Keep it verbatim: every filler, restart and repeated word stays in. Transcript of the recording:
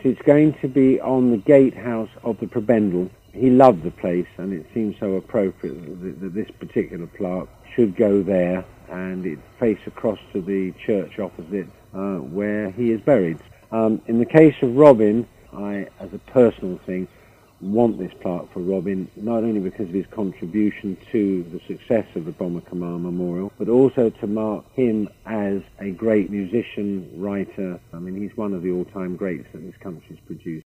it's going to be on the gatehouse of the Prebendal. He loved the place, and it seems so appropriate that, that this particular plaque should go there, and it face across to the church opposite uh, where he is buried. Um, in the case of Robin, I, as a personal thing, want this plaque for Robin, not only because of his contribution to the success of the Bomber Kamal Memorial, but also to mark him as a great musician, writer. I mean, he's one of the all-time greats that this country's produced.